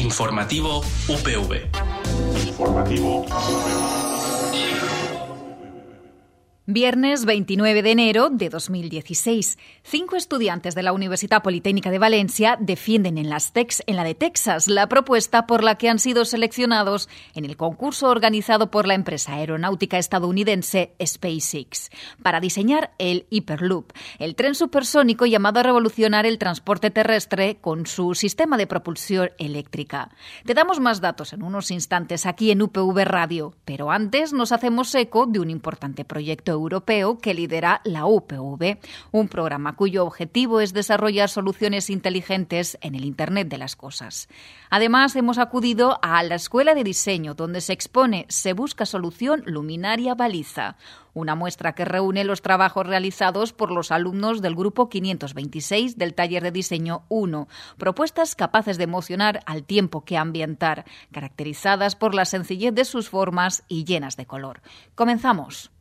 Informativo UPV. Informativo UPV. Viernes 29 de enero de 2016. 5 estudiantes de la Universitat Politécnica de Valencia defienden en la de Texas la propuesta por la que han sido seleccionados en el concurso organizado por la empresa aeronáutica estadounidense SpaceX para diseñar el Hyperloop, el tren supersónico llamado a revolucionar el transporte terrestre con su sistema de propulsión eléctrica. Te damos más datos en unos instantes aquí en UPV Radio, pero antes nos hacemos eco de un importante proyecto europeo que lidera la UPV, un programa cuyo objetivo es desarrollar soluciones inteligentes en el Internet de las cosas. Además, hemos acudido a la Escuela de Diseño, donde se expone Se busca solución luminaria baliza, una muestra que reúne los trabajos realizados por los alumnos del grupo 526 del taller de diseño 1, propuestas capaces de emocionar al tiempo que ambientar, caracterizadas por la sencillez de sus formas y llenas de color. Comenzamos.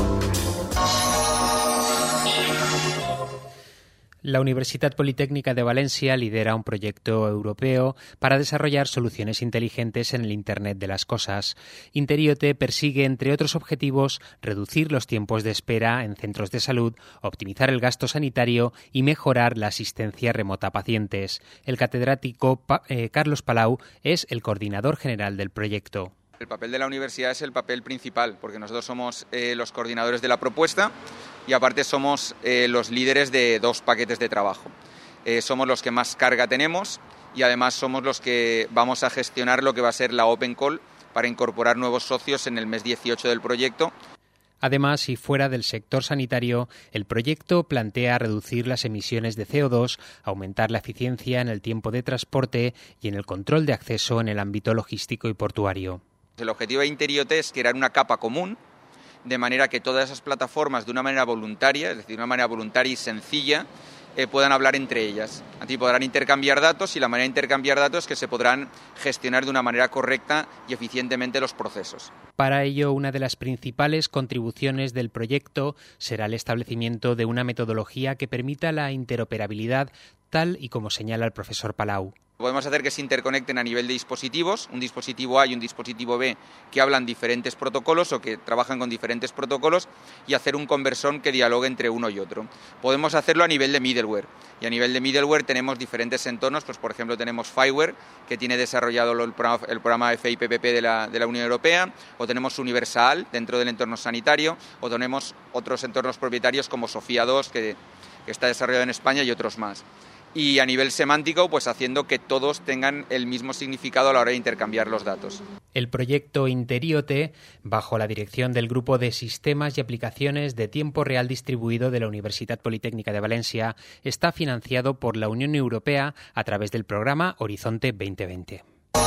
La Universitat Politécnica de Valencia lidera un proyecto europeo para desarrollar soluciones inteligentes en el Internet de las cosas. Interiote persigue, entre otros objetivos, reducir los tiempos de espera en centros de salud, optimizar el gasto sanitario y mejorar la asistencia remota a pacientes. El catedrático Carlos Palau es el coordinador general del proyecto. El papel de la universidad es el papel principal, porque nosotros somos los coordinadores de la propuesta y aparte somos los líderes de 2 paquetes de trabajo. Somos los que más carga tenemos y además somos los que vamos a gestionar lo que va a ser la Open Call para incorporar nuevos socios en el mes 18 del proyecto. Además, y fuera del sector sanitario, el proyecto plantea reducir las emisiones de CO2, aumentar la eficiencia en el tiempo de transporte y en el control de acceso en el ámbito logístico y portuario. El objetivo de Interiote es crear una capa común, de manera que todas esas plataformas de una manera voluntaria, es decir, de una manera voluntaria y sencilla, puedan hablar entre ellas. Así podrán intercambiar datos y la manera de intercambiar datos es que se podrán gestionar de una manera correcta y eficientemente los procesos. Para ello, una de las principales contribuciones del proyecto será el establecimiento de una metodología que permita la interoperabilidad, tal y como señala el profesor Palau. Podemos hacer que se interconecten a nivel de dispositivos, un dispositivo A y un dispositivo B que hablan diferentes protocolos o que trabajan con diferentes protocolos y hacer un conversón que dialogue entre uno y otro. Podemos hacerlo a nivel de middleware y a nivel de middleware tenemos diferentes entornos, pues por ejemplo tenemos Fireware que tiene desarrollado el programa FIPPP de la Unión Europea, o tenemos Universal dentro del entorno sanitario, o tenemos otros entornos propietarios como Sofía 2 que está desarrollado en España y otros más. Y a nivel semántico, pues haciendo que todos tengan el mismo significado a la hora de intercambiar los datos. El proyecto Interiote, bajo la dirección del Grupo de Sistemas y Aplicaciones de Tiempo Real Distribuido de la Universitat Politécnica de Valencia, está financiado por la Unión Europea a través del programa Horizonte 2020.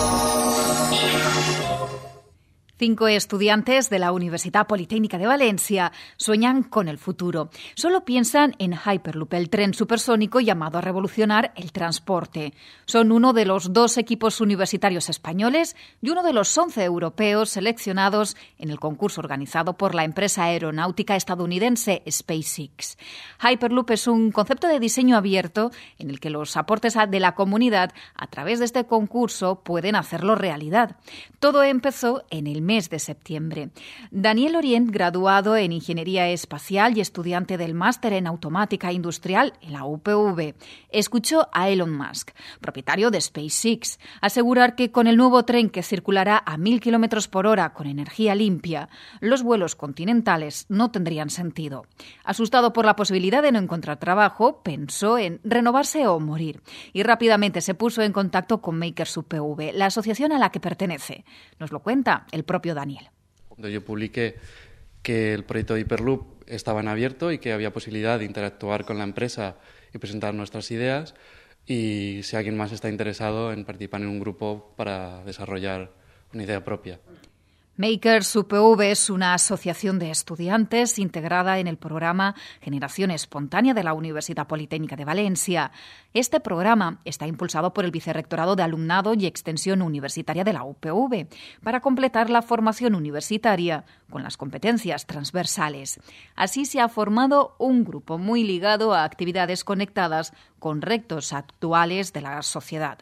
5 estudiantes de la Universitat Politécnica de Valencia sueñan con el futuro. Solo piensan en Hyperloop, el tren supersónico llamado a revolucionar el transporte. Son uno de los 2 equipos universitarios españoles y uno de los 11 europeos seleccionados en el concurso organizado por la empresa aeronáutica estadounidense SpaceX. Hyperloop es un concepto de diseño abierto en el que los aportes de la comunidad a través de este concurso pueden hacerlo realidad. Todo empezó en el mes de septiembre. Daniel Orient, graduado en Ingeniería Espacial y estudiante del máster en Automática Industrial en la UPV, escuchó a Elon Musk, propietario de SpaceX, asegurar que con el nuevo tren que circulará a 1.000 km por hora con energía limpia, los vuelos continentales no tendrían sentido. Asustado por la posibilidad de no encontrar trabajo, pensó en renovarse o morir y rápidamente se puso en contacto con Makers UPV, la asociación a la que pertenece. Nos lo cuenta el propio Daniel. Cuando yo publiqué que el proyecto de Hyperloop estaba en abierto y que había posibilidad de interactuar con la empresa y presentar nuestras ideas, y si alguien más está interesado en participar en un grupo para desarrollar una idea propia. Makers UPV es una asociación de estudiantes integrada en el programa Generación Espontánea de la Universitat Politécnica de Valencia. Este programa está impulsado por el Vicerrectorado de Alumnado y Extensión Universitaria de la UPV para completar la formación universitaria con las competencias transversales. Así se ha formado un grupo muy ligado a actividades conectadas con retos actuales de la sociedad.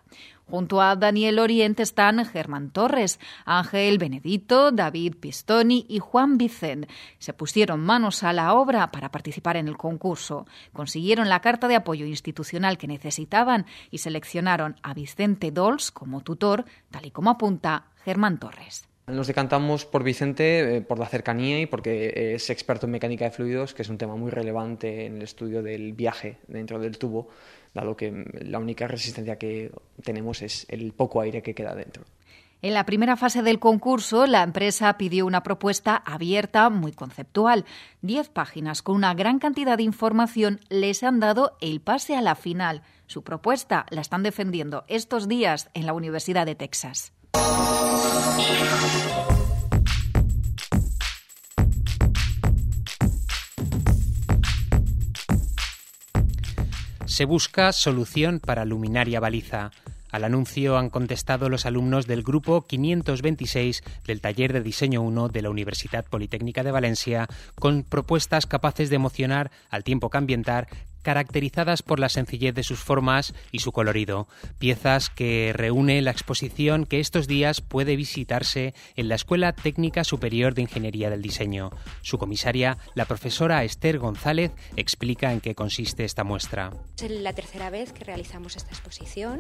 Junto a Daniel Orient están Germán Torres, Ángel Benedito, David Pistoni y Juan Vicent. Se pusieron manos a la obra para participar en el concurso. Consiguieron la carta de apoyo institucional que necesitaban y seleccionaron a Vicente Dols como tutor, tal y como apunta Germán Torres. Nos decantamos por Vicente por la cercanía y porque es experto en mecánica de fluidos, que es un tema muy relevante en el estudio del viaje dentro del tubo, dado que la única resistencia que tenemos es el poco aire que queda dentro. En la primera fase del concurso, la empresa pidió una propuesta abierta, muy conceptual. 10 páginas con una gran cantidad de información les han dado el pase a la final. Su propuesta la están defendiendo estos días en la Universidad de Texas. Se busca solución para luminaria baliza. Al anuncio han contestado los alumnos del grupo 526 del taller de diseño 1 de la Universidad Politécnica de Valencia, con propuestas capaces de emocionar al tiempo que ambientar, caracterizadas por la sencillez de sus formas y su colorido. Piezas que reúne la exposición que estos días puede visitarse en la Escuela Técnica Superior de Ingeniería del Diseño. Su comisaria, la profesora Esther González, explica en qué consiste esta muestra. Es la tercera vez que realizamos esta exposición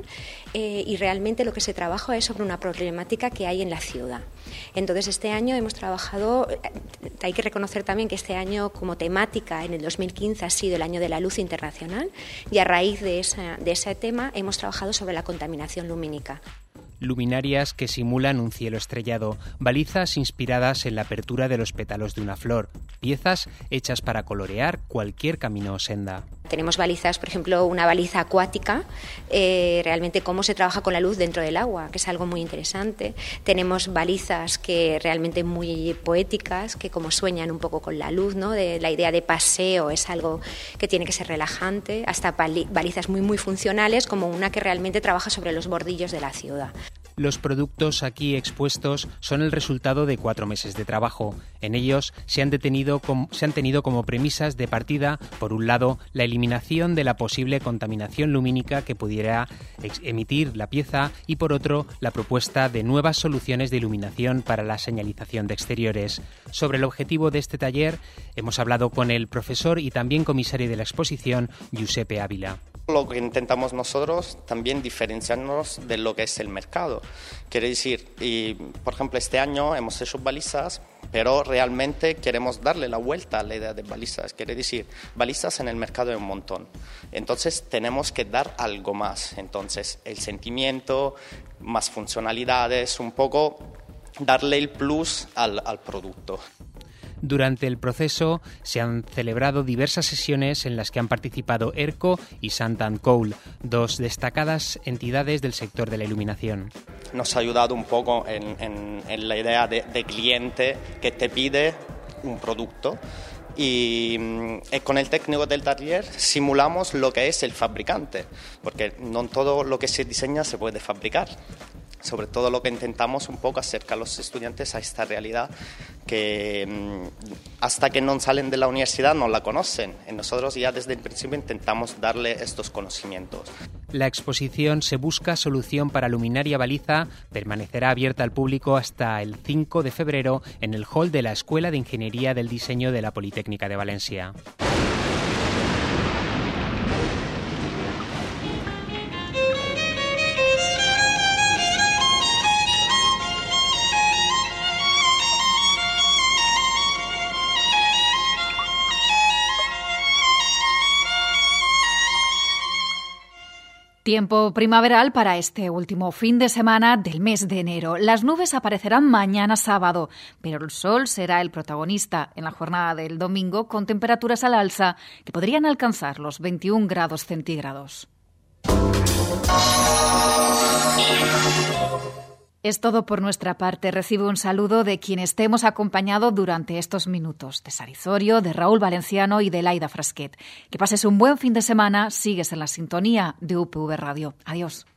y realmente lo que se trabaja es sobre una problemática que hay en la ciudad. Entonces este año hemos trabajado, hay que reconocer también que este año como temática en el 2015 ha sido el año de la luz internacional y a raíz de ese tema hemos trabajado sobre la contaminación lumínica. Luminarias que simulan un cielo estrellado, balizas inspiradas en la apertura de los pétalos de una flor, piezas hechas para colorear cualquier camino o senda. Tenemos balizas, por ejemplo, una baliza acuática, realmente cómo se trabaja con la luz dentro del agua, que es algo muy interesante. Tenemos balizas que realmente muy poéticas, que como sueñan un poco con la luz, ¿no? La idea de paseo es algo que tiene que ser relajante, hasta balizas muy funcionales, como una que realmente trabaja sobre los bordillos de la ciudad. Los productos aquí expuestos son el resultado de 4 meses de trabajo. En ellos se han tenido como premisas de partida, por un lado, la eliminación de la posible contaminación lumínica que pudiera emitir la pieza y, por otro, la propuesta de nuevas soluciones de iluminación para la señalización de exteriores. Sobre el objetivo de este taller hemos hablado con el profesor y también comisario de la exposición, Giuseppe Ávila. Lo que intentamos nosotros también diferenciarnos de lo que es el mercado. Quiere decir, y por ejemplo este año hemos hecho balizas, pero realmente queremos darle la vuelta a la idea de balizas. Quiere decir, balizas en el mercado hay un montón. Entonces tenemos que dar algo más. Entonces el sentimiento, más funcionalidades, un poco darle el plus al producto. Durante el proceso se han celebrado diversas sesiones en las que han participado ERCO y Sant Cole, 2 destacadas entidades del sector de la iluminación. Nos ha ayudado un poco en la idea de cliente que te pide un producto y con el técnico del taller simulamos lo que es el fabricante, porque no todo lo que se diseña se puede fabricar. Sobre todo lo que intentamos un poco acercar a los estudiantes a esta realidad que hasta que no salen de la universidad no la conocen. Y nosotros ya desde el principio intentamos darle estos conocimientos. La exposición Se busca solución para luminaria baliza permanecerá abierta al público hasta el 5 de febrero en el hall de la Escuela de Ingeniería del Diseño de la Politécnica de Valencia. Tiempo primaveral para este último fin de semana del mes de enero. Las nubes aparecerán mañana sábado, pero el sol será el protagonista en la jornada del domingo, con temperaturas al alza que podrían alcanzar los 21 grados centígrados. Es todo por nuestra parte. Recibe un saludo de quienes te hemos acompañado durante estos minutos, de Sarizorio, de Raúl Valenciano y de Laida Frasquet. Que pases un buen fin de semana. Sigues en la sintonía de UPV Radio. Adiós.